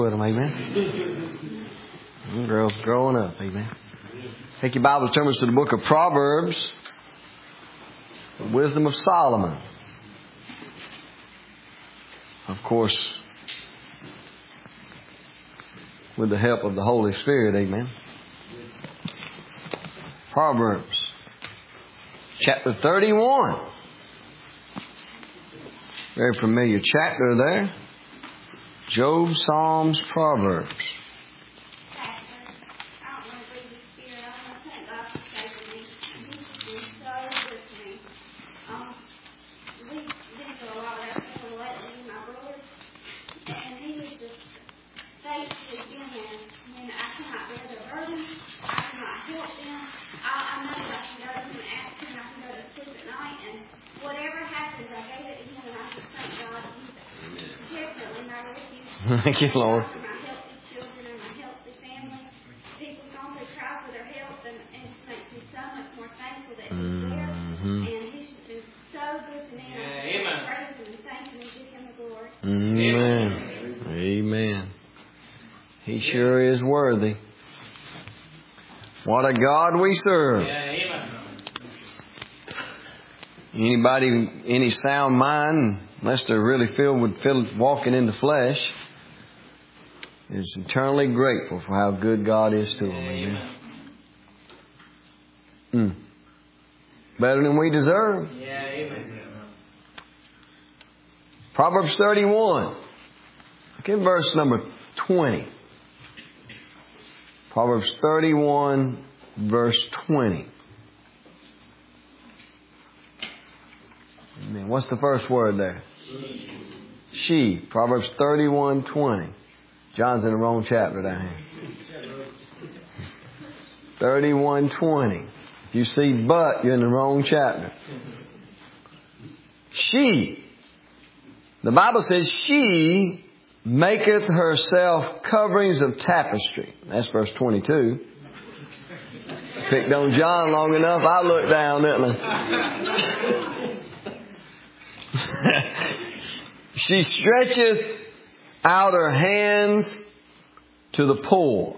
with them, amen. Them girls growing up, amen. Take your Bible, turn us to the book of Proverbs, the wisdom of Solomon. Of course, with the help of the Holy Spirit, amen. Proverbs, chapter 31. Very familiar chapter there. Job, Psalms, Proverbs. Thank you, Lord. Amen. Amen. He sure is worthy. What a God we serve. Anybody, any sound mind, unless they're really filled with walking in the flesh, is eternally grateful for how good God is to them. Amen. Better than we deserve. Proverbs 31. Look at verse number 20. Proverbs 31, verse 20. Amen. What's the first word there? She. Proverbs 31, 20. John's in the wrong chapter down here. 31, 20. If you see but, you're in the wrong chapter. She. The Bible says she maketh herself coverings of tapestry. That's verse 22. Picked on John long enough, I looked down, didn't I? She stretcheth out her hands to the poor.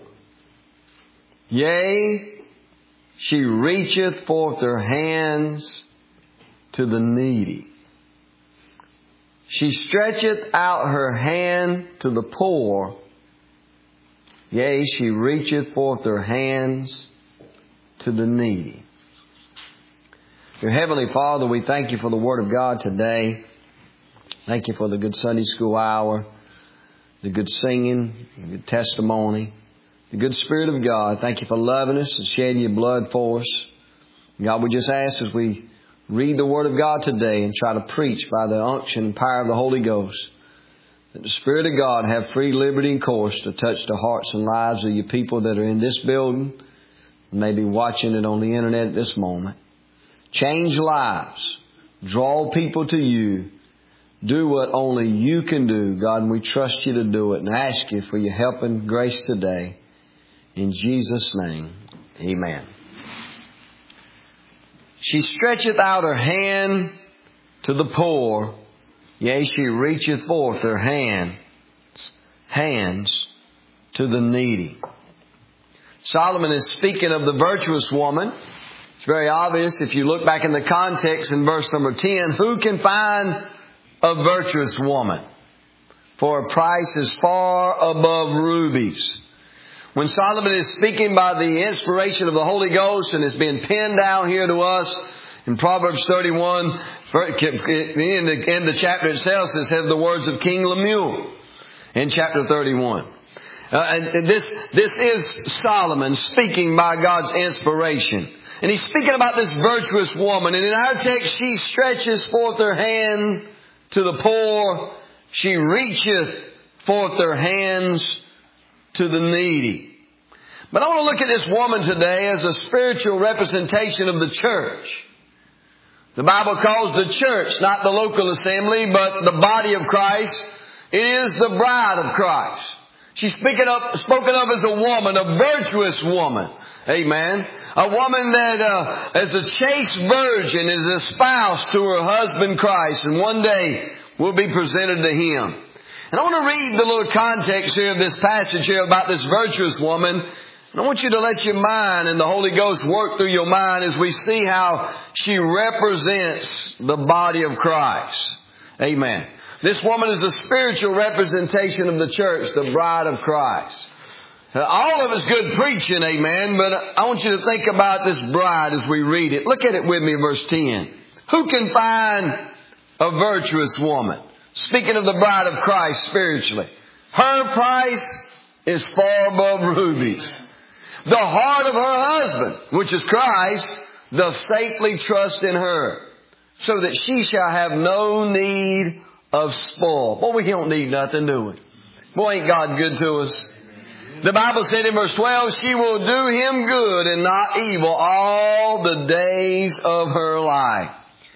Yea, she reacheth forth her hands to the needy. She stretcheth out her hand to the poor. Yea, she reacheth forth her hands to the needy. Dear Heavenly Father, we thank you for the Word of God today. Thank you for the good Sunday school hour, the good singing, the good testimony, the good Spirit of God. Thank you for loving us and shedding your blood for us. God, we just ask as we read the Word of God today and try to preach by the unction and power of the Holy Ghost, that the Spirit of God have free liberty and course to touch the hearts and lives of your people that are in this building, maybe watching it on the internet at this moment. Change lives. Draw people to you. Do what only you can do, God, and we trust you to do it and ask you for your help and grace today. In Jesus' name, amen. She stretcheth out her hand to the poor. Yea, she reacheth forth her hands to the needy. Solomon is speaking of the virtuous woman. It's very obvious if you look back in the context in verse number 10. Who can find a virtuous woman? For her price is far above rubies. When Solomon is speaking by the inspiration of the Holy Ghost and it's been pinned down here to us in Proverbs 31, in the chapter itself, it says the words of King Lemuel in chapter 31. And this is Solomon speaking by God's inspiration. And he's speaking about this virtuous woman. And in our text, she stretches forth her hand to the poor. She reacheth forth her hands to the needy. But I want to look at this woman today as a spiritual representation of the church. The Bible calls the church, not the local assembly, but the body of Christ. It is the bride of Christ. She's spoken of as a woman, a virtuous woman. Amen. A woman that as a chaste virgin is espoused to her husband Christ and one day will be presented to Him. And I want to read the little context here of this passage here about this virtuous woman. And I want you to let your mind and the Holy Ghost work through your mind as we see how she represents the body of Christ. Amen. This woman is a spiritual representation of the church, the bride of Christ. All of it's good preaching, amen, but I want you to think about this bride as we read it. Look at it with me, verse 10. Who can find a virtuous woman? Speaking of the bride of Christ spiritually. Her price is far above rubies. The heart of her husband, which is Christ, doth safely trust in her, so that she shall have no need of spoil. Boy, we don't need nothing, do we? Boy, ain't God good to us? The Bible said in verse 12, she will do him good and not evil all the days of her life.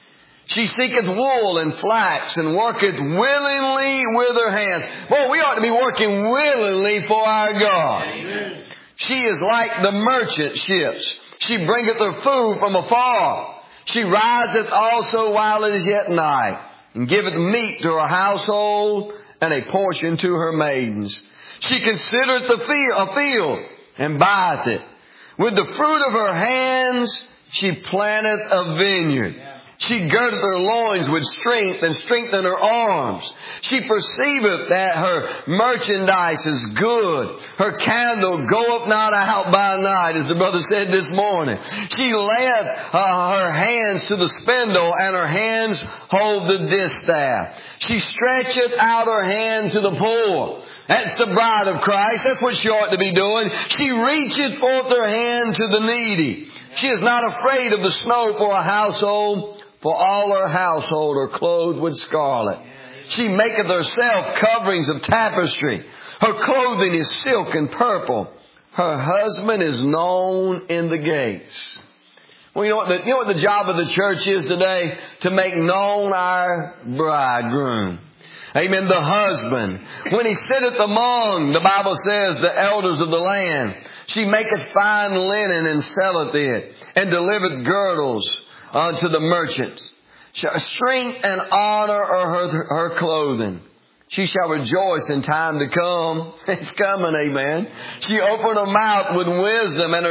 She seeketh wool and flax and worketh willingly with her hands. Boy, we ought to be working willingly for our God. Amen. She is like the merchant ships. She bringeth her food from afar. She riseth also while it is yet night, and giveth meat to her household and a portion to her maidens. She considereth a field and buyeth it. With the fruit of her hands she planteth a vineyard. She girdeth her loins with strength and strengtheneth her arms. She perceiveth that her merchandise is good. Her candle goeth not out by night, as the brother said this morning. She layeth her hands to the spindle, and her hands hold the distaff. She stretcheth out her hand to the poor. That's the bride of Christ. That's what she ought to be doing. She reacheth forth her hand to the needy. She is not afraid of the snow for a household, for all her household are clothed with scarlet. She maketh herself coverings of tapestry. Her clothing is silk and purple. Her husband is known in the gates. Well, you know what the job of the church is today? To make known our bridegroom. Amen. The husband. When he sitteth among, the Bible says, the elders of the land, she maketh fine linen and selleth it, and delivereth girdles unto the merchants. Strength and honor are her clothing. She shall rejoice in time to come. It's coming, amen. She opened her mouth with wisdom, and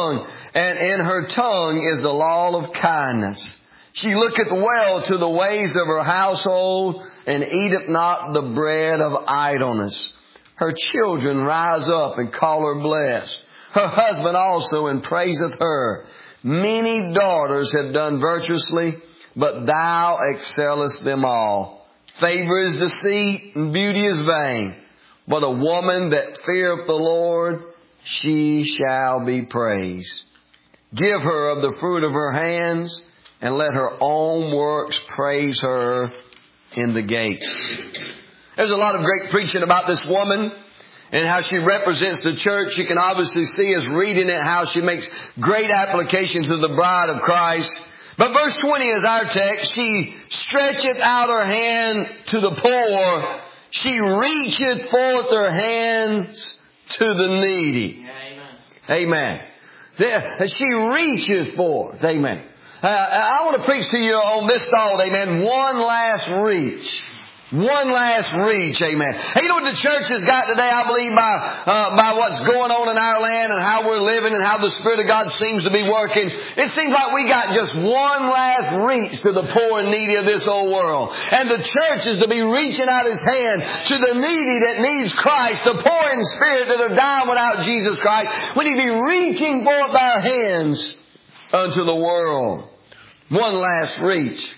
in her tongue is the law of kindness. She looketh well to the ways of her household, and eateth not the bread of idleness. Her children rise up and call her blessed. Her husband also and praiseth her. Many daughters have done virtuously, but thou excellest them all. Favor is deceit, and beauty is vain. But a woman that feareth the Lord, she shall be praised. Give her of the fruit of her hands, and let her own works praise her in the gates. There's a lot of great preaching about this woman and how she represents the church. You can obviously see as reading it how she makes great applications of the bride of Christ. But verse 20 is our text. She stretcheth out her hand to the poor. She reacheth forth her hands to the needy. Amen. Amen. She reacheth forth. Amen. I want to preach to you on this thought, amen. One last reach. One last reach, amen. Hey, you know what the church has got today, I believe, by what's going on in our land and how we're living and how the Spirit of God seems to be working. It seems like we got just one last reach to the poor and needy of this old world. And the church is to be reaching out His hand to the needy that needs Christ, the poor in spirit that are dying without Jesus Christ. We need to be reaching forth our hands unto the world. One last reach.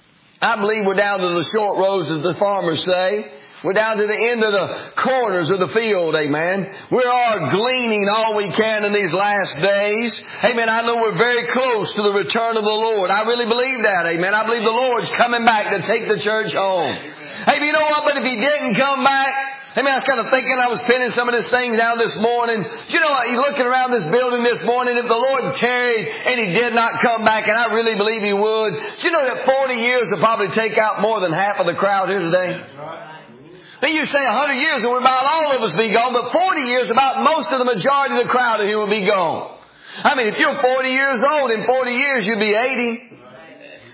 I believe we're down to the short rows, as the farmers say. We're down to the end of the corners of the field, amen. We are gleaning all we can in these last days. Amen. I know we're very close to the return of the Lord. I really believe that, amen. I believe the Lord's coming back to take the church home. Hey, but you know what? But if He didn't come back, I was kind of thinking, I was pinning some of this things down this morning. Do you know what? You're looking around this building this morning. If the Lord tarried and He did not come back, and I really believe He would, do you know that 40 years will probably take out more than half of the crowd here today? Now you say 100 years and we're about all of us be gone, but 40 years about most of the majority of the crowd here will be gone. I mean, if you're 40 years old, in 40 years you'll be 80.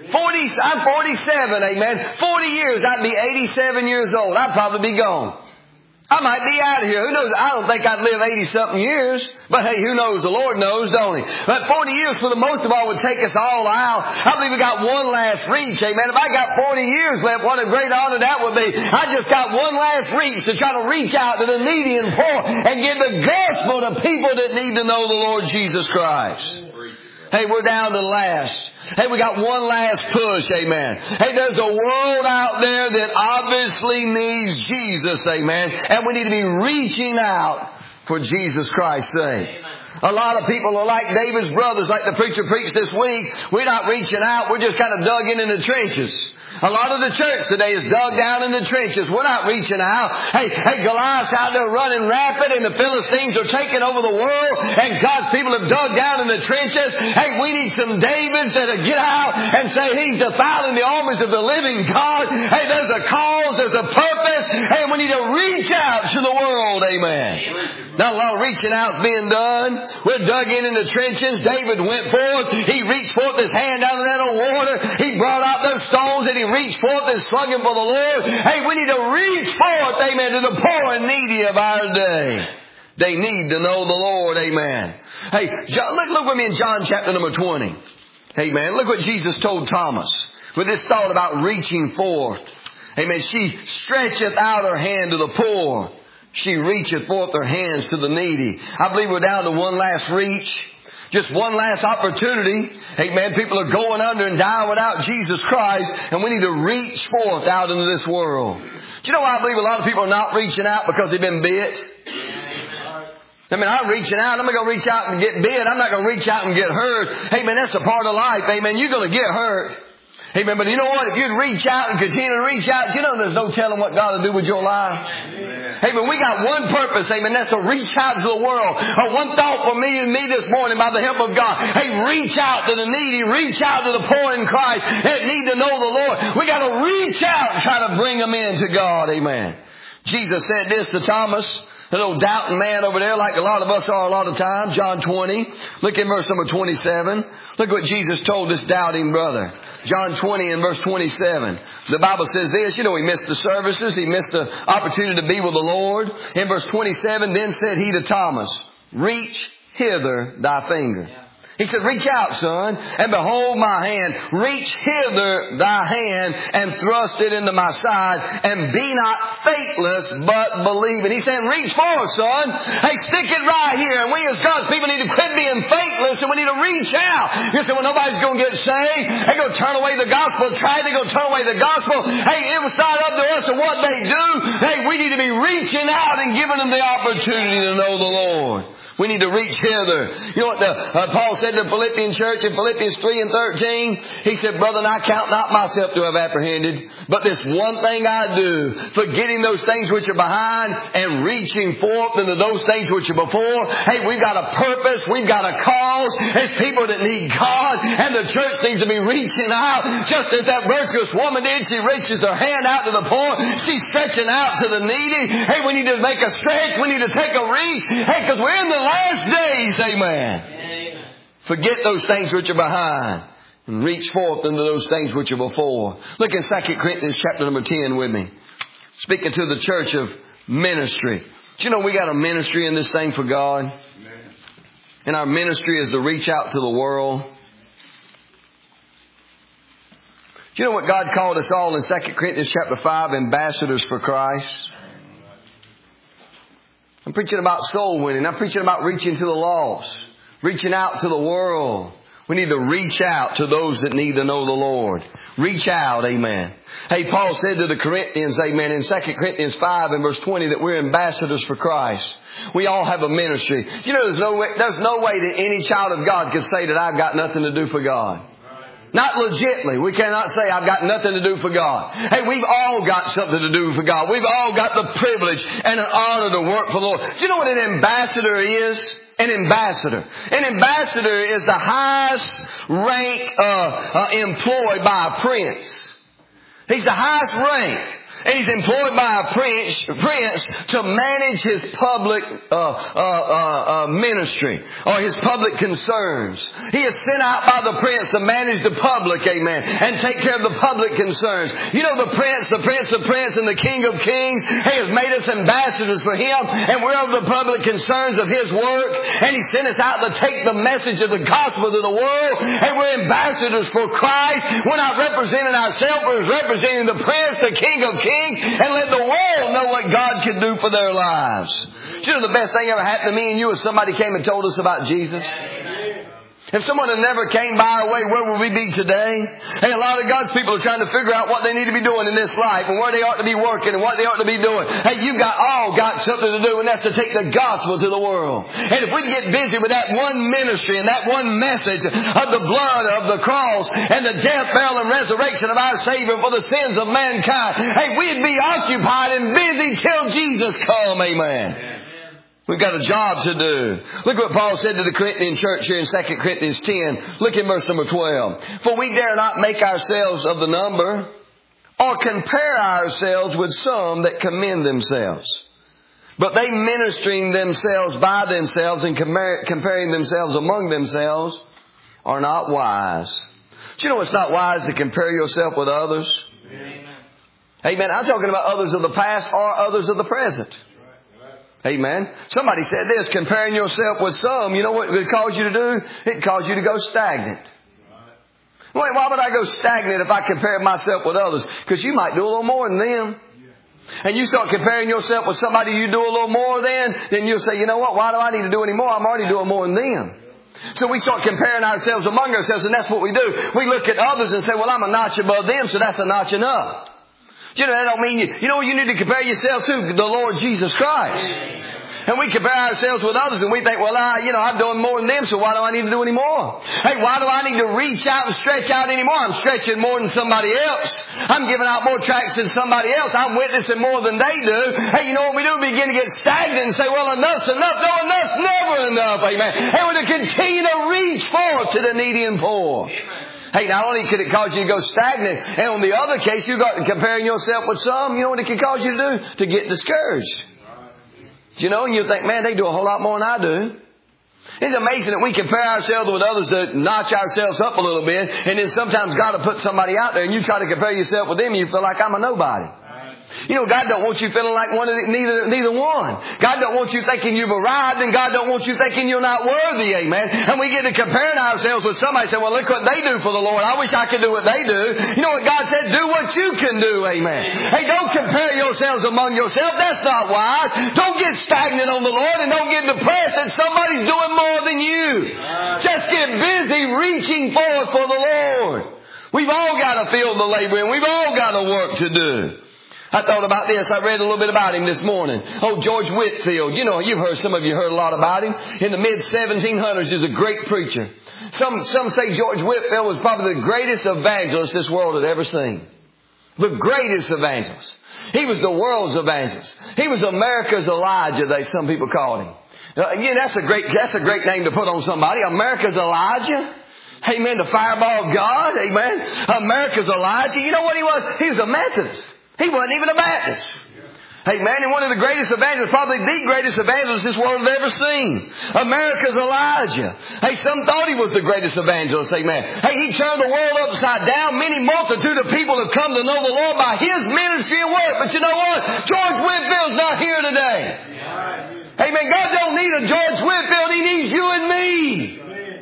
I'm 47, amen. 40 years, I'd be 87 years old. I'd probably be gone. I might be out of here. Who knows? I don't think I'd live 80-something years. But hey, who knows? The Lord knows, don't He? But 40 years for the most of all would take us all out. I believe we got one last reach, amen. If I got 40 years left, what a great honor that would be. I just got one last reach to try to reach out to the needy and poor and give the gospel to people that need to know the Lord Jesus Christ. Hey, we're down to last. Hey, we got one last push, amen. Hey, there's a world out there that obviously needs Jesus, amen. And we need to be reaching out for Jesus Christ's sake. Amen. A lot of people are like David's brothers, like the preacher preached this week. We're not reaching out. We're just kind of dug in the trenches. A lot of the church today is dug down in the trenches. We're not reaching out. Hey, Goliath's out there running rapid and the Philistines are taking over the world and God's people have dug down in the trenches. Hey, we need some Davids that'll get out and say He's defiling the armies of the living God. Hey, there's a cause, there's a purpose. Hey, we need to reach out to the world. Amen. Not a lot of reaching out's being done. We're dug in the trenches. David went forth. He reached forth his hand down in that old water. He brought out those stones and he reached forth and slung him for the Lord. Hey, we need to reach forth, amen, to the poor and needy of our day. They need to know the Lord, amen. Hey, look with me in John chapter number 20. Amen. Look what Jesus told Thomas with this thought about reaching forth. Amen. She stretcheth out her hand to the poor. She reacheth forth her hands to the needy. I believe we're down to one last reach. Just one last opportunity. Amen. People are going under and dying without Jesus Christ. And we need to reach forth out into this world. Do you know why I believe a lot of people are not reaching out? Because they've been bit. I mean, I'm reaching out. I'm not going to reach out and get bit. I'm not going to reach out and get hurt. Amen. That's a part of life. Amen. You're going to get hurt. Amen. But you know what? If you'd reach out and continue to reach out, you know there's no telling what God will do with your life. Hey, but we got one purpose, amen, that's to reach out to the world. One thought for me and me this morning by the help of God. Hey, reach out to the needy, reach out to the poor in Christ that need to know the Lord. We got to reach out and try to bring them into God, amen. Jesus said this to Thomas, a little doubting man over there like a lot of us are a lot of times. John 20. Look in verse number 27. Look what Jesus told this doubting brother. John 20 and verse 27. The Bible says this. You know, he missed the services. He missed the opportunity to be with the Lord. In verse 27, then said he to Thomas, reach hither thy finger. He said, reach out, son, and behold my hand. Reach hither thy hand and thrust it into my side, and be not faithless, but believe. And he's saying, reach forward, son. Hey, stick it right here. And we as God's people need to quit being faithless, and we need to reach out. You say, well, nobody's going to get saved. They're going to turn away the gospel. They're going to turn away the gospel. Hey, it was not up to us and what they do. Hey, we need to be reaching out and giving them the opportunity to know the Lord. We need to reach hither. You know what Paul said to the Philippian church in Philippians 3 and 13? He said, brethren, I count not myself to have apprehended, but this one thing I do, forgetting those things which are behind and reaching forth into those things which are before. Hey, we've got a purpose. We've got a cause. There's people that need God, and the church needs to be reaching out just as that virtuous woman did. She reaches her hand out to the poor. She's stretching out to the needy. Hey, we need to make a stretch. We need to take a reach. Hey, because we're in the last days, amen. Forget those things which are behind and reach forth into those things which are before. Look in 2 Corinthians chapter number 10 with me. Speaking to the church of ministry. Do you know we got a ministry in this thing for God? Amen. And our ministry is to reach out to the world. Do you know what God called us all in 2 Corinthians chapter 5? Ambassadors for Christ. I'm preaching about soul winning. I'm preaching about reaching to the lost. Reaching out to the world. We need to reach out to those that need to know the Lord. Reach out, amen. Hey, Paul said to the Corinthians, amen, in 2 Corinthians 5 and verse 20 that we're ambassadors for Christ. We all have a ministry. You know, there's no way that any child of God can say that I've got nothing to do for God. Not legitly. We cannot say I've got nothing to do for God. Hey, we've all got something to do for God. We've all got the privilege and an honor to work for the Lord. Do you know what an ambassador is? An ambassador. An ambassador is the highest rank employed by a prince. He's the highest rank. And he's employed by a prince to manage his public ministry or his public concerns. He is sent out by the prince to manage the public, amen, and take care of the public concerns. You know, the prince of princes and the king of kings, he has made us ambassadors for him, and we're over the public concerns of his work, and he sent us out to take the message of the gospel to the world, and we're ambassadors for Christ. We're not representing ourselves, we're representing the prince, the king of kings, and let the world know what God can do for their lives. Do you know the best thing ever happened to me and you is somebody came and told us about Jesus? If someone had never came by our way, where would we be today? Hey, a lot of God's people are trying to figure out what they need to be doing in this life and where they ought to be working and what they ought to be doing. Hey, you've got something to do, and that's to take the gospel to the world. And if we get busy with that one ministry and that one message of the blood of the cross and the death, burial, and resurrection of our Savior for the sins of mankind, hey, we'd be occupied and busy till Jesus come. Amen. We've got a job to do. Look what Paul said to the Corinthian church here in 2 Corinthians 10. Look at verse number 12. For we dare not make ourselves of the number or compare ourselves with some that commend themselves. But they ministering themselves by themselves and comparing themselves among themselves are not wise. Do you know it's not wise to compare yourself with others? Amen. Amen. I'm talking about others of the past or others of the present. Amen. Somebody said this, comparing yourself with some, you know what it caused you to do? It caused you to go stagnant. Wait, why would I go stagnant if I compare myself with others? Because you might do a little more than them. And you start comparing yourself with somebody you do a little more than, then you'll say, you know what, why do I need to do any more? I'm already doing more than them. So we start comparing ourselves among ourselves, and that's what we do. We look at others and say, well, I'm a notch above them, so that's a notch enough. You know, that don't mean you know what you need to compare yourself to? The Lord Jesus Christ. And we compare ourselves with others and we think, well, I've done more than them, so why do I need to do any more? Hey, why do I need to reach out and stretch out anymore? I'm stretching more than somebody else. I'm giving out more tracts than somebody else. I'm witnessing more than they do. Hey, you know what we do? We begin to get stagnant and say, well, enough's enough. No, enough's never enough. Amen. And we're to continue to reach forth to the needy and poor. Amen. Hey, not only could it cause you to go stagnant, and on the other case, you got comparing yourself with some, you know what it can cause you to do? To get discouraged. You know, and you think, man, they do a whole lot more than I do. It's amazing that we compare ourselves with others to notch ourselves up a little bit, and then sometimes God will put somebody out there, and you try to compare yourself with them, and you feel like I'm a nobody. You know, God don't want you feeling like neither one. God don't want you thinking you've arrived, and God don't want you thinking you're not worthy, amen. And we get to comparing ourselves with somebody and say, well, look what they do for the Lord. I wish I could do what they do. You know what God said? Do what you can do, amen. Hey, don't compare yourselves among yourselves. That's not wise. Don't get stagnant on the Lord, and don't get depressed that somebody's doing more than you. Just get busy reaching forward for the Lord. We've all got to feel the labor, and we've all got a work to do. I thought about this. I read a little bit about him this morning. Oh, George Whitefield. You know, some of you heard a lot about him. In the mid-1700s, he was a great preacher. Some say George Whitefield was probably the greatest evangelist this world had ever seen. The greatest evangelist. He was the world's evangelist. He was America's Elijah, some people called him. That's a great name to put on somebody. America's Elijah. Amen. The fireball of God. Amen. America's Elijah. You know what he was? He was a Methodist. He wasn't even a Baptist. Hey man, and one of the greatest evangelists, probably the greatest evangelist this world has ever seen. America's Elijah. Hey, some thought he was the greatest evangelist, amen. Hey, he turned the world upside down. Many multitude of people have come to know the Lord by his ministry and work. But you know what? George Whitefield's not here today. Amen. God don't need a George Whitefield. He needs you and me.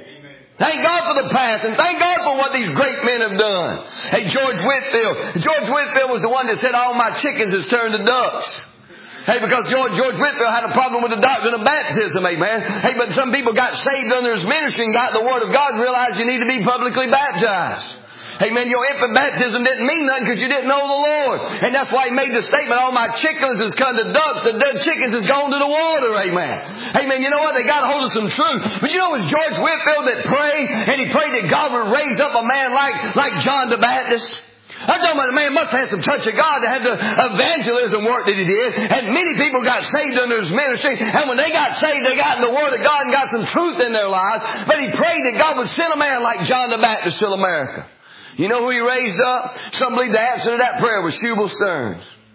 Thank God for the past, and thank God for what these great men have done. Hey, George Whitefield was the one that said, all my chickens has turned to ducks. Hey, because George Whitefield had a problem with the doctrine of baptism, amen. Hey, but some people got saved under his ministry and got the Word of God and realized you need to be publicly baptized. Amen. Your infant baptism didn't mean nothing because you didn't know the Lord. And that's why he made the statement, all my chickens has come to ducks, the dead chickens has gone to the water. Amen. Amen. You know what? They got a hold of some truth. But you know it was George Whitefield that prayed, and he prayed that God would raise up a man like John the Baptist. I'm talking about the man must have had some touch of God to have the evangelism work that he did. And many people got saved under his ministry. And when they got saved, they got in the Word of God and got some truth in their lives. But he prayed that God would send a man like John the Baptist to America. You know who he raised up? Some believe the answer to that prayer was Shubal Stearns.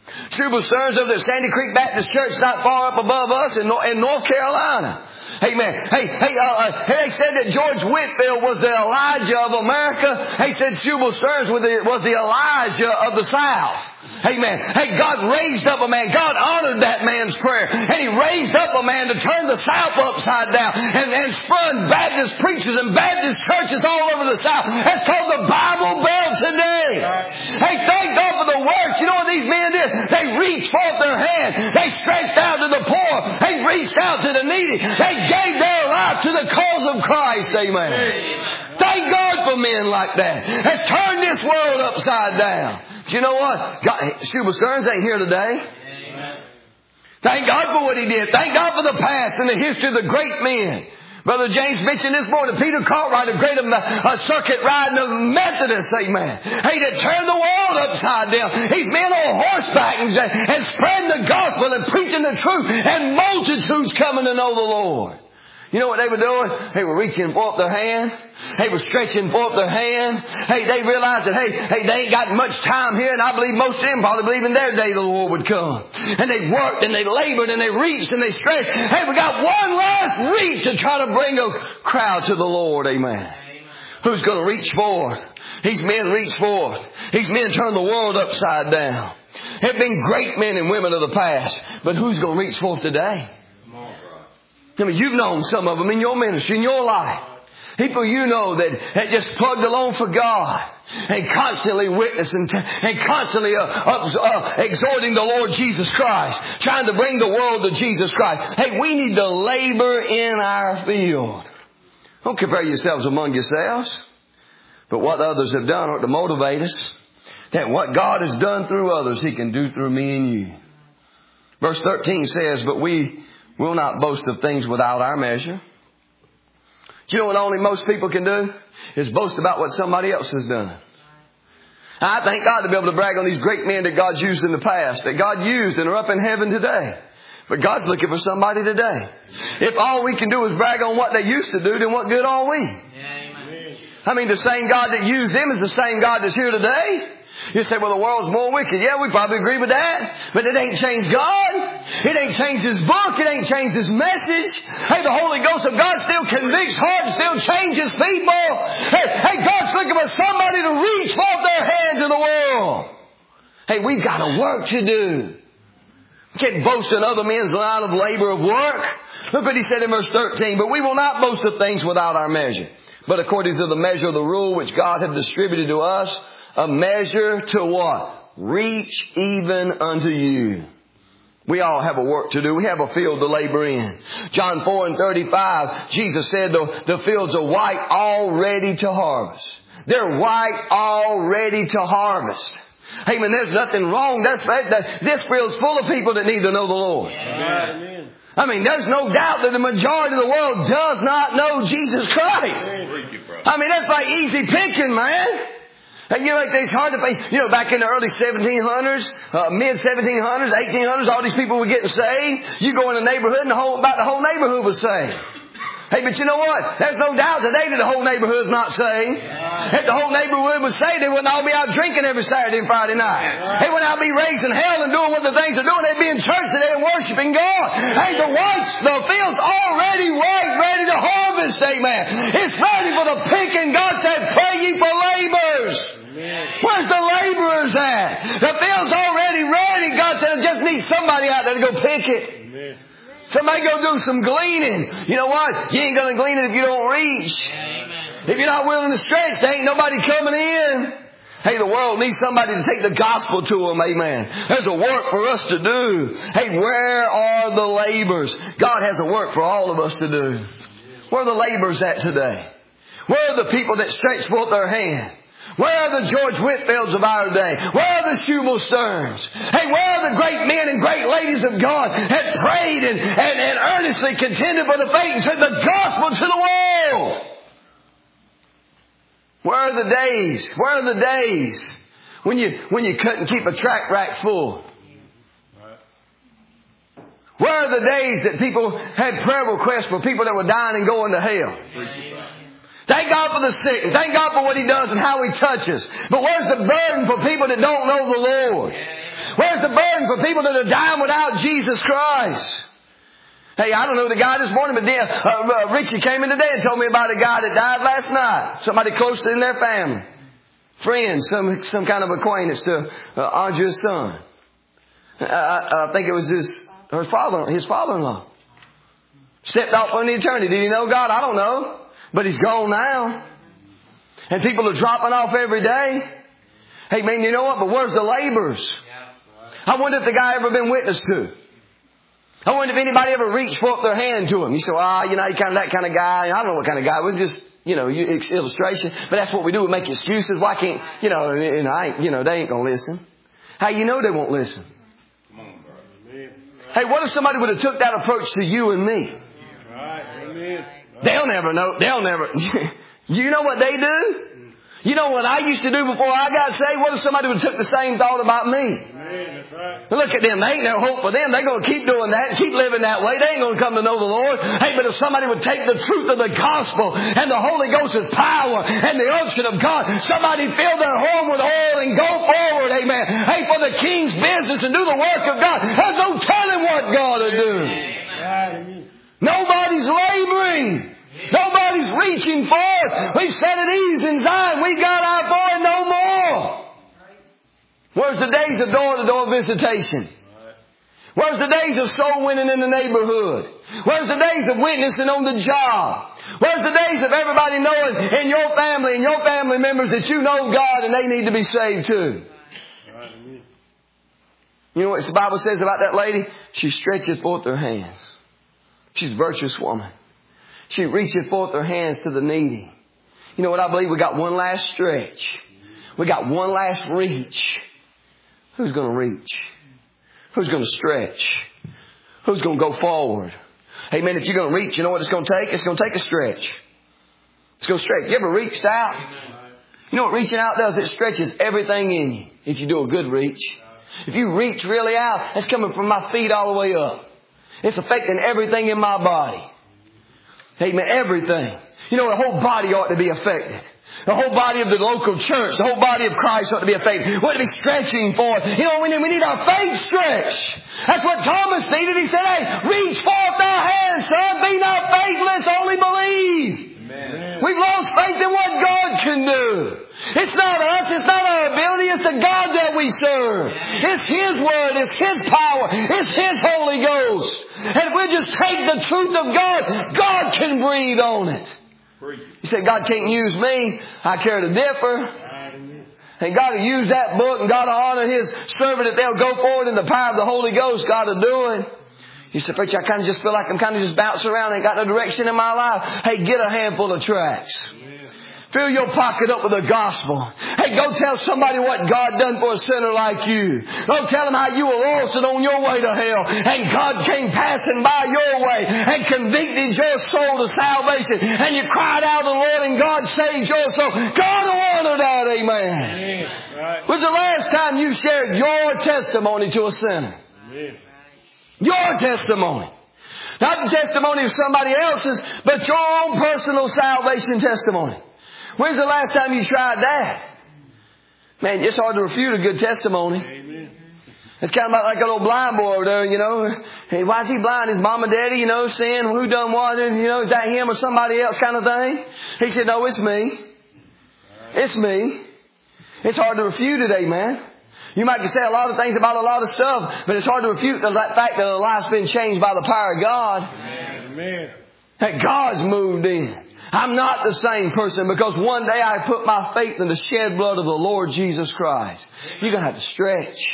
Shubal Stearns of the Sandy Creek Baptist Church not far up above us in North Carolina. Amen. They said that George Whitefield was the Elijah of America. They said Shubal Stearns was the Elijah of the South. Amen. Hey, God raised up a man. God honored that man's prayer. And He raised up a man to turn the South upside down and spun Baptist preachers and Baptist churches all over the South. That's called the Bible Belt today. Hey, thank God for the works. You know what these men did? They reached forth their hand. They stretched out to the poor. They reached out to the needy. They gave their life to the cause of Christ. Amen. Thank God for men like that. Has turned this world upside down. But you know what? Shubal Stearns ain't here today. Amen. Thank God for what he did. Thank God for the past and the history of the great men. Brother James mentioned this morning, Peter Cartwright, a great circuit riding of Methodists, amen. Hey, that turned the world upside down. These men on horseback and spreading the gospel and preaching the truth, and multitudes coming to know the Lord. You know what they were doing? They were reaching forth their hand. They were stretching forth their hand. Hey, they realized that, hey, they ain't got much time here, and I believe most of them probably believe in their day the Lord would come. And they worked and they labored and they reached and they stretched. Hey, we got one last reach to try to bring a crowd to the Lord. Amen. Who's going to reach forth? These men reached forth. These men turned the world upside down. There have been great men and women of the past, but who's going to reach forth today? I mean, you've known some of them in your ministry, in your life. People you know that just plugged along for God and constantly witnessing and constantly exhorting the Lord Jesus Christ, trying to bring the world to Jesus Christ. Hey, we need to labor in our field. Don't compare yourselves among yourselves. But what others have done ought to motivate us. That what God has done through others, He can do through me and you. Verse 13 says, but we will not boast of things without our measure. Do you know what only most people can do? Is boast about what somebody else has done. I thank God to be able to brag on these great men that God's used in the past, that God used and are up in heaven today. But God's looking for somebody today. If all we can do is brag on what they used to do, then what good are we? I mean, the same God that used them is the same God that's here today. You say, well, the world's more wicked. Yeah, we probably agree with that. But it ain't changed God. It ain't changed His book. It ain't changed His message. Hey, the Holy Ghost of God still convicts hearts, still changes people. Hey, God's looking for somebody to reach forth their hands in the world. Hey, we've got a work to do. We can't boast in other men's line of labor of work. Look what He said in verse 13. But we will not boast of things without our measure, but according to the measure of the rule which God hath distributed to us, a measure to what? Reach even unto you. We all have a work to do. We have a field to labor in. John 4:35, Jesus said the fields are white, all ready to harvest. They're white, all ready to harvest. Hey, man, there's nothing wrong. This field's full of people that need to know the Lord. Amen. I mean, there's no doubt that the majority of the world does not know Jesus Christ. I mean, that's like easy picking, man. You know, it's hard to think. You know, back in the early 1700s, mid 1700s, 1800s, all these people were getting saved. You go in the neighborhood and about the whole neighborhood was saved. Hey, but you know what? There's no doubt today that the whole neighborhood's not saved. If the whole neighborhood was saved, they wouldn't all be out drinking every Saturday and Friday night. They wouldn't all be raising hell and doing what the things they're doing. They'd be in church today and worshiping God. Hey, the field's already white, ready to harvest, amen. It's ready for the picking. God said, pray ye for laborers. Where's the laborers at? The field's already ready. God said, I just need somebody out there to go pick it. Amen. Somebody go do some gleaning. You know what? You ain't going to glean it if you don't reach. Amen. If you're not willing to stretch, there ain't nobody coming in. Hey, the world needs somebody to take the gospel to them. Amen. There's a work for us to do. Hey, where are the labors? God has a work for all of us to do. Where are the labors at today? Where are the people that stretch forth their hand? Where are the George Whitefields of our day? Where are the Shubal Stearns? Hey, where are the great men and great ladies of God that prayed and earnestly contended for the faith and took the gospel to the world? Where are the days? Where are the days when you couldn't keep a tract rack full? Where are the days that people had prayer requests for people that were dying and going to hell? Thank God for the sick. And thank God for what He does and how He touches. But where's the burden for people that don't know the Lord? Where's the burden for people that are dying without Jesus Christ? Hey, I don't know the guy this morning, but Richie came in today and told me about a guy that died last night. Somebody close in their family. Friend, some kind of acquaintance to Andrea's son. I think it was his father-in-law. Stepped off on the eternity. Did he know God? I don't know. But he's gone now. And people are dropping off every day. Hey, man, you know what? But where's the laborers? I wonder if the guy ever been witnessed to. I wonder if anybody ever reached forth their hand to him. You say, well, you kind of that kind of guy. I don't know what kind of guy. We're just, illustration. But that's what we do. We make excuses. Why can't, they ain't going to listen. How you know they won't listen? Hey, what if somebody would have took that approach to you and me? They'll never know. You know what they do? You know what I used to do before I got saved? What if somebody would have took the same thought about me? That's right. Look at them. There ain't no hope for them. They're going to keep doing that and keep living that way. They ain't going to come to know the Lord. Hey, but if somebody would take the truth of the gospel and the Holy Ghost's power and the unction of God, somebody fill their home with oil and go forward, amen. Hey, for the King's business and do the work of God. There's no telling what God will do. Amen. Nobody's laboring. Nobody's reaching forth. We've set at ease in Zion. We got our boy no more. Where's the days of door-to-door visitation? Where's the days of soul winning in the neighborhood? Where's the days of witnessing on the job? Where's the days of everybody knowing in your family and your family members that you know God and they need to be saved too? You know what the Bible says about that lady? She stretcheth forth her hands. She's a virtuous woman. She reaches forth her hands to the needy. You know what I believe? We got one last stretch. We got one last reach. Who's going to reach? Who's going to stretch? Who's going to go forward? Hey man, if you're going to reach, you know what it's going to take? It's going to take a stretch. It's going to stretch. You ever reached out? You know what reaching out does? It stretches everything in you. If you do a good reach. If you reach really out, it's coming from my feet all the way up. It's affecting everything in my body. Amen. Everything. You know, the whole body ought to be affected. The whole body of the local church, the whole body of Christ ought to be affected. We ought to be stretching for it. You know, we need our faith stretched. That's what Thomas needed. He said, hey, reach forth thy hand, son. Be not faithless, only believe. Amen. We've lost faith in what God can do. It's not us. It's not our ability. It's the God that we serve. It's His Word. It's His power. It's His Holy Ghost. And if we just take the truth of God, God can breathe on it. You say, God can't use me. I care to differ. And God will use that book and God will honor His servant if they'll go forward in the power of the Holy Ghost. God will do it. You say, preacher, I kind of just feel like I'm kind of just bouncing around. Ain't got no direction in my life. Hey, get a handful of tracts. Fill your pocket up with the gospel. Hey, go tell somebody what God done for a sinner like you. Go tell them how you were lost and on your way to hell. And God came passing by your way and convicted your soul to salvation. And you cried out to the Lord and God saved your soul. God will honor that, amen. Right. When's the last time you shared your testimony to a sinner? Amen. Your testimony. Not the testimony of somebody else's, but your own personal salvation testimony. When's the last time you tried that? Man, it's hard to refute a good testimony. Amen. It's kind of like a little blind boy over there, you know. Hey, why is he blind? His mom and daddy, you know, sin. Who done what? You know, is that him or somebody else kind of thing? He said, no, it's me. It's me. It's hard to refute it, amen. You might say a lot of things about a lot of stuff, but it's hard to refute the fact that a life's been changed by the power of God. Amen. That God's moved in. I'm not the same person because one day I put my faith in the shed blood of the Lord Jesus Christ. You're going to have to stretch.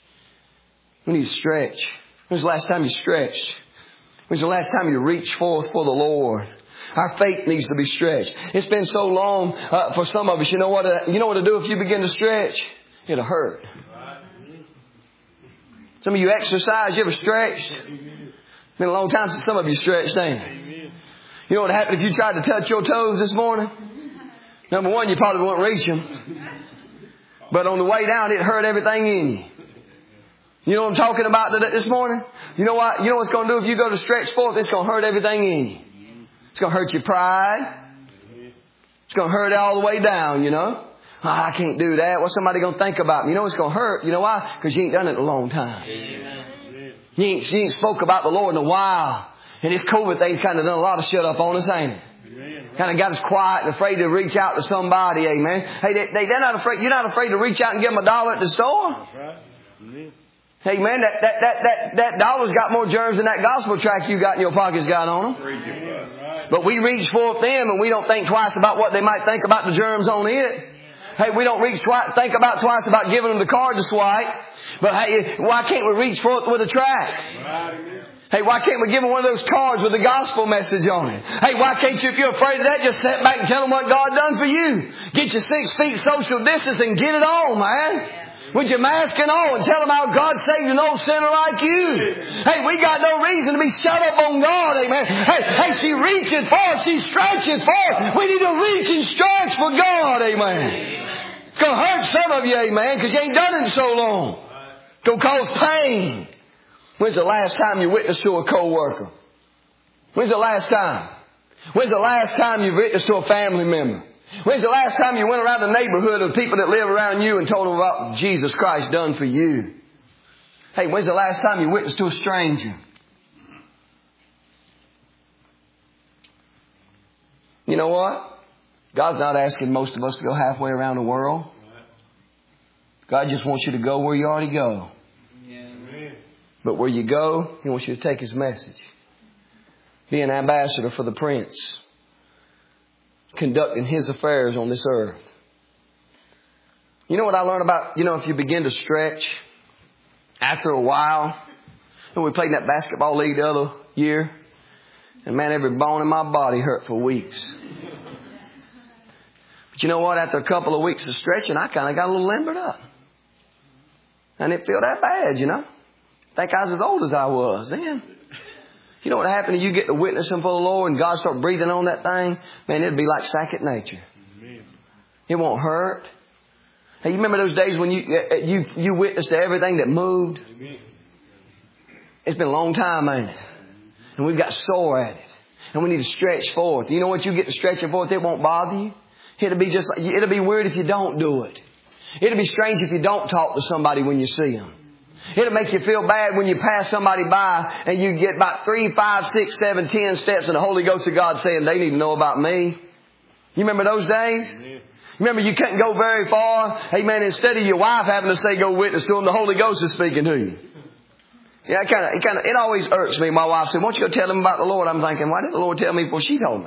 We need to stretch. When's the last time you stretched? When's the last time you reached forth for the Lord? Our faith needs to be stretched. It's been so long for some of us. You know what to do if you begin to stretch? It'll hurt. Some of you exercise. You ever stretched? It's been a long time since some of you stretched, ain't it? You know what happened if you tried to touch your toes this morning? Number one, you probably won't reach them. But on the way down, it hurt everything in you. You know what I'm talking about this morning? You know what? You know what's going to do if you go to stretch forth? It's going to hurt everything in you. It's going to hurt your pride. It's going to hurt all the way down, you know. Oh, I can't do that. What's somebody going to think about me? You know it's going to hurt. You know why? Because you ain't done it in a long time. You ain't spoke about the Lord in a while. And this COVID thing's kind of done a lot of shut up on us, ain't it? Kind of got us quiet and afraid to reach out to somebody, amen. Hey, they're not afraid. You're not afraid to reach out and give them $1 at the store. That's right. Amen. Hey, man, that dollar's got more germs than that gospel tract you got in your pocket's got on them. But we reach for them and we don't think twice about what they might think about the germs on it. Hey, we don't think about twice about giving them the card to swipe. But hey, why can't we reach for it with a tract? Hey, why can't we give them one of those cards with the gospel message on it? Hey, why can't you, if you're afraid of that, just sit back and tell them what God done for you? Get your 6 feet social distance and get it on, man. With your mask and all, and tell them how God saved an old sinner like you. Hey, we got no reason to be shut up on God, amen. Hey, she reaches for us, she stretches for us. We need to reach and stretch for God, amen. It's going to hurt some of you, amen, because you ain't done it in so long. It's going to cause pain. When's the last time you witnessed to a co-worker? When's the last time? When's the last time you witnessed to a family member? When's the last time you went around the neighborhood of people that live around you and told them about Jesus Christ done for you? Hey, when's the last time you witnessed to a stranger? You know what? God's not asking most of us to go halfway around the world. God just wants you to go where you already go. But where you go, He wants you to take His message. Be an ambassador for the Prince, conducting His affairs on this earth. You know what I learned about, if you begin to stretch, after a while, we played in that basketball league the other year, and man, every bone in my body hurt for weeks. But you know what? After a couple of weeks of stretching, I kind of got a little limbered up. I didn't feel that bad, I think I was as old as I was then. You know what happened? You get to witnessing for the Lord and God start breathing on that thing. Man, it'll be like second nature. It won't hurt. Hey, you remember those days when you witnessed to everything that moved? It's been a long time, ain't it? And we've got sore at it. And we need to stretch forth. You know what? You get to stretching forth, it won't bother you. It'll be weird if you don't do it. It'll be strange if you don't talk to somebody when you see them. It'll make you feel bad when you pass somebody by and you get about 3, 5, 6, 7, 10 steps and the Holy Ghost of God saying, they need to know about me. You remember those days? You remember you couldn't go very far? Amen. Instead of your wife having to say, go witness to them, the Holy Ghost is speaking to you. Yeah, it always irks me. My wife said, why don't you go tell them about the Lord? I'm thinking, why didn't the Lord tell me before she told me?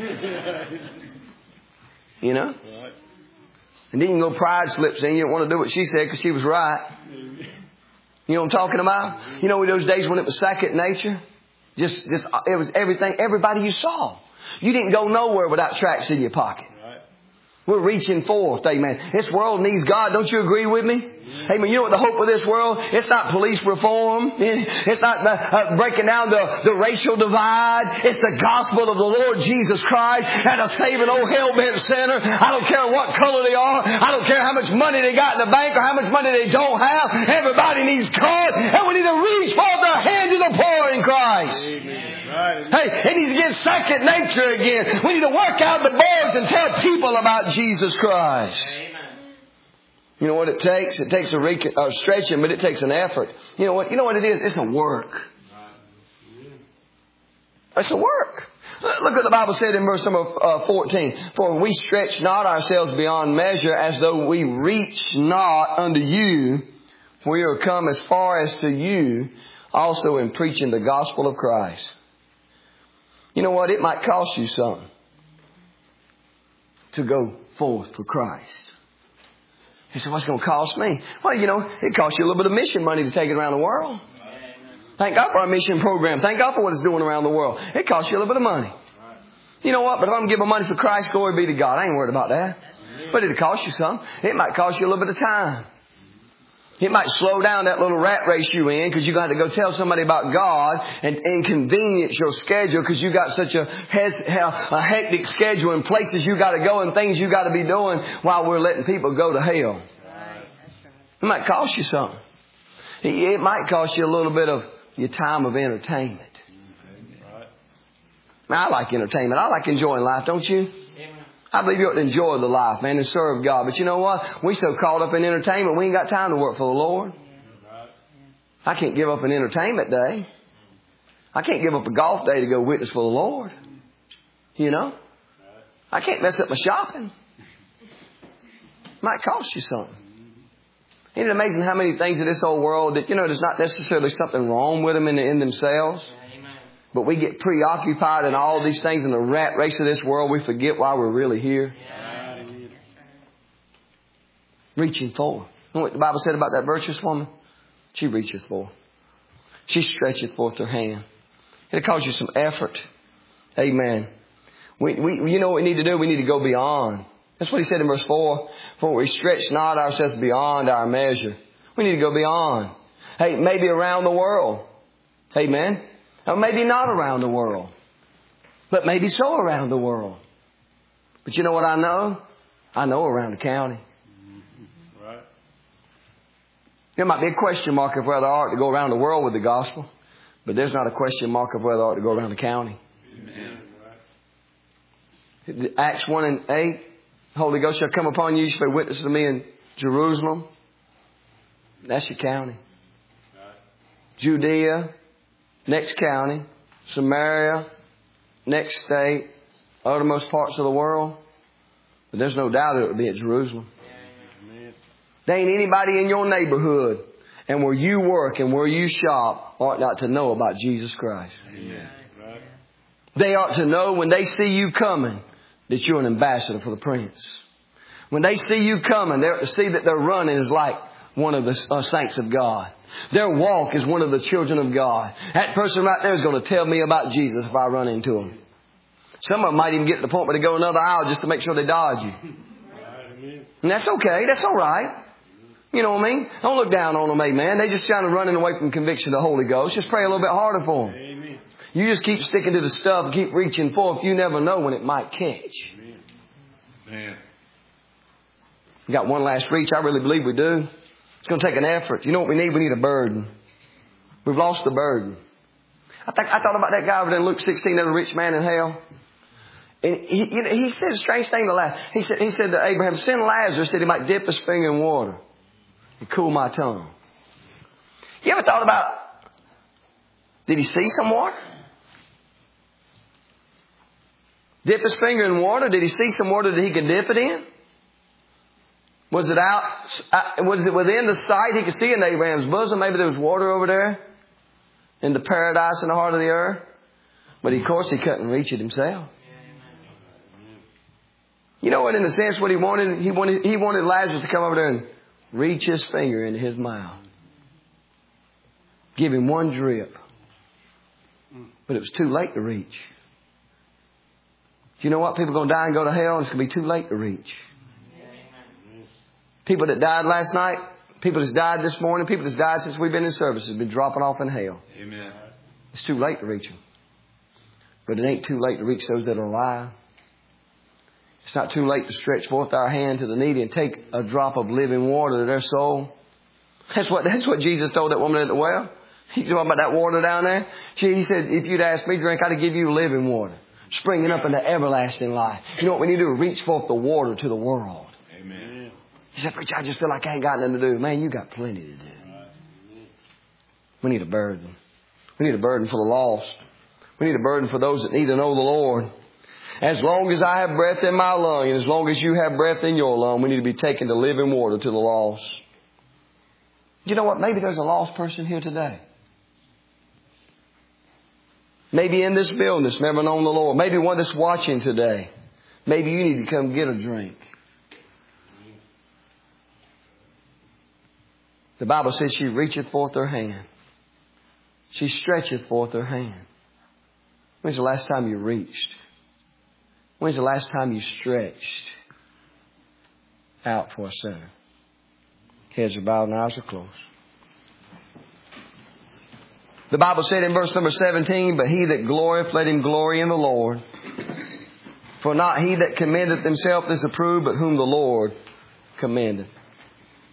And then you go pride slips in. You don't want to do what she said because she was right. You know what I'm talking about? Those days when it was second nature? It was everything, everybody you saw. You didn't go nowhere without tracts in your pocket. We're reaching forth, amen. This world needs God. Don't you agree with me? Amen. You know what the hope of this world? It's not police reform. It's not breaking down the racial divide. It's the gospel of the Lord Jesus Christ and a saving old hell-bent sinner. I don't care what color they are. I don't care how much money they got in the bank or how much money they don't have. Everybody needs God. And we need to reach forth our hand to the poor in Christ. Amen. Hey, it needs to get second nature again. We need to work out the boards and tell people about Jesus Christ. Amen. You know what it takes? It takes a stretching, but it takes an effort. You know what it is? It's a work. It's a work. Look what the Bible said in verse number 14. For we stretch not ourselves beyond measure as though we reach not unto you. For we are come as far as to you also in preaching the gospel of Christ. You know what? It might cost you something to go forth for Christ. He said, what's it going to cost me? Well, it costs you a little bit of mission money to take it around the world. Thank God for our mission program. Thank God for what it's doing around the world. It costs you a little bit of money. You know what? But if I'm giving money for Christ, glory be to God. I ain't worried about that. But it'll cost you some. It might cost you a little bit of time. It might slow down that little rat race you in because you got to go tell somebody about God and inconvenience your schedule because you got such a hectic schedule and places you got to go and things you got to be doing while we're letting people go to hell. It might cost you something. It might cost you a little bit of your time of entertainment. I like entertainment. I like enjoying life, don't you? I believe you ought to enjoy the life, man, and serve God. But you know what? We so caught up in entertainment, we ain't got time to work for the Lord. I can't give up an entertainment day. I can't give up a golf day to go witness for the Lord. You know? I can't mess up my shopping. Might cost you something. Isn't it amazing how many things in this whole world that, there's not necessarily something wrong with them in themselves. But we get preoccupied in all these things in the rat race of this world. We forget why we're really here. Reaching for. You know what the Bible said about that virtuous woman? She reacheth for. She stretcheth forth her hand. It'll cause you some effort. Amen. You know what we need to do? We need to go beyond. That's what he said in verse 4. For we stretch not ourselves beyond our measure. We need to go beyond. Hey, maybe around the world. Amen. Or maybe not around the world. But maybe so around the world. But you know what I know? I know around the county. Right. There might be a question mark of whether I ought to go around the world with the gospel. But there's not a question mark of whether I ought to go around the county. Amen. Acts 1 and 8. Holy Ghost shall come upon you. You shall be witnesses to me in Jerusalem. That's your county. Right. Judea. Next county. Samaria. Next state. Uttermost parts of the world. But there's no doubt it would be at Jerusalem. Amen. There ain't anybody in your neighborhood and where you work and where you shop ought not to know about Jesus Christ. Amen. Right. They ought to know when they see you coming that you're an ambassador for the Prince. When they see you coming, they ought to see that their running is like one of the saints of God. Their walk is one of the children of God. That person right there is going to tell me about Jesus if I run into him. Some of them might even get to the point where they go another aisle just to make sure they dodge you. And that's okay. That's all right. You know what I mean? Don't look down on them, amen. They just kind of running away from conviction of the Holy Ghost. Just pray a little bit harder for them. Amen. You just keep sticking to the stuff, keep reaching for it. You never know when it might catch. Amen. We got one last reach. I really believe we do. It's going to take an effort. You know what we need? We need a burden. We've lost the burden. I thought about that guy over there in Luke 16, that rich man in hell. And he said a strange thing to Lazarus. He said to Abraham, send Lazarus that he might dip his finger in water and cool my tongue. You ever thought about, did he see some water? Dip his finger in water? Did he see some water that he could dip it in? Was it within the sight he could see in Abraham's bosom? Maybe there was water over there in the paradise in the heart of the earth. But of course he couldn't reach it himself. You know what, in a sense, what he wanted? He wanted Lazarus to come over there and reach his finger into his mouth. Give him one drip. But it was too late to reach. Do you know what? People are going to die and go to hell, and it's going to be too late to reach. People that died last night, people that's died this morning, people that's died since we've been in service have been dropping off in hell. Amen. It's too late to reach them. But it ain't too late to reach those that are alive. It's not too late to stretch forth our hand to the needy and take a drop of living water to their soul. That's what Jesus told that woman at the well. He's talking about that water down there. He said, if you'd ask me to drink, I'd give you living water, springing up into everlasting life. You know what we need to do? Reach forth the water to the world. Amen. He said, preacher, I just feel like I ain't got nothing to do. Man, you got plenty to do. We need a burden. We need a burden for the lost. We need a burden for those that need to know the Lord. As long as I have breath in my lung, and as long as you have breath in your lung, we need to be taken to living water to the lost. You know what? Maybe there's a lost person here today. Maybe in this building that's never known the Lord. Maybe one that's watching today. Maybe you need to come get a drink. The Bible says she reacheth forth her hand. She stretcheth forth her hand. When's the last time you reached? When's the last time you stretched out for a sinner? Heads are bowed and eyes are closed. The Bible said in verse number 17, but he that glorieth, let him glory in the Lord. For not he that commendeth himself is approved, but whom the Lord commendeth.